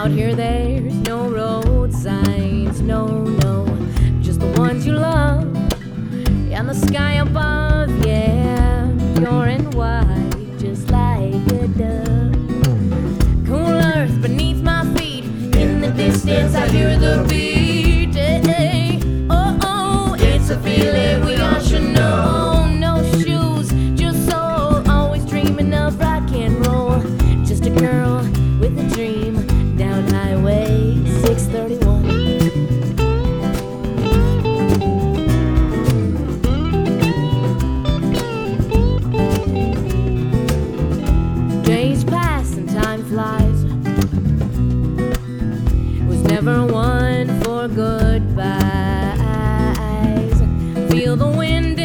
Out here there's no road signs, no, no, just the ones you love. And the sky above, yeah, pure and white, just like a dove. Cool earth beneath my feet, in the distance I hear the beat. Hey, oh, oh, it's a feeling we all should know. No shoes, just soul, always dreaming of rock and roll. Just a girl with a dream, down Highway 631. Days pass and time flies. Was never one for goodbyes. Feel the wind